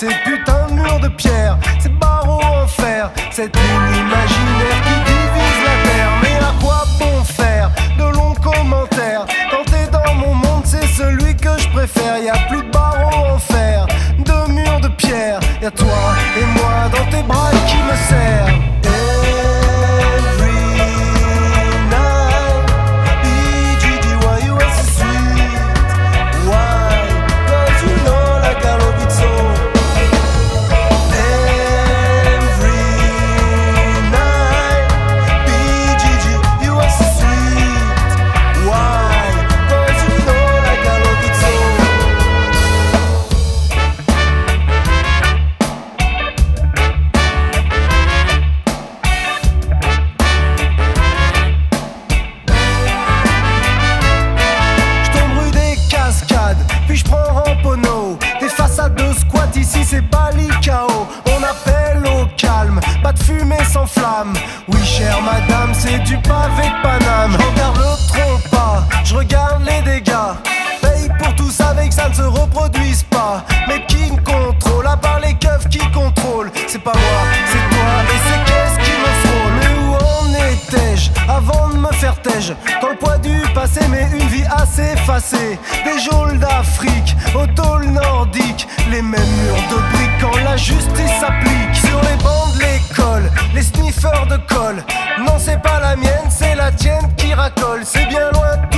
ces putains de murs de pierre, ces barreaux en fer, cette ligne imaginaire qui divise la terre. Mais à quoi bon faire de longs commentaires quand t'es dans mon monde, c'est celui que je préfère. Y a plus de barreaux en fer, de murs de pierre, y a toi et moi dans tes bras qui me serrent. Puis je prends Rampono, des façades de squat ici c'est Balicao. On appelle au calme, pas de fumée sans flamme. Oui chère madame, c'est du pavé de Paname. Je regarde le trompe-pas, je regarde les dégâts. Paye pour tout ça avec que ça ne se reproduise pas. Mais qui me contrôle, à part les keufs qui contrôlent? C'est pas moi, c'est toi et c'est qu'est-ce qui me frôle. Mais où en étais-je avant de me faire tège? Dans le poids du passé mais une vie assez effacée. Des geôles d'Afrique, au tôle nordique, les mêmes murs de briques quand la justice s'applique. Sur les bancs de l'école, les sniffeurs de colle. Non c'est pas la mienne, c'est la tienne qui racole. C'est bien loin de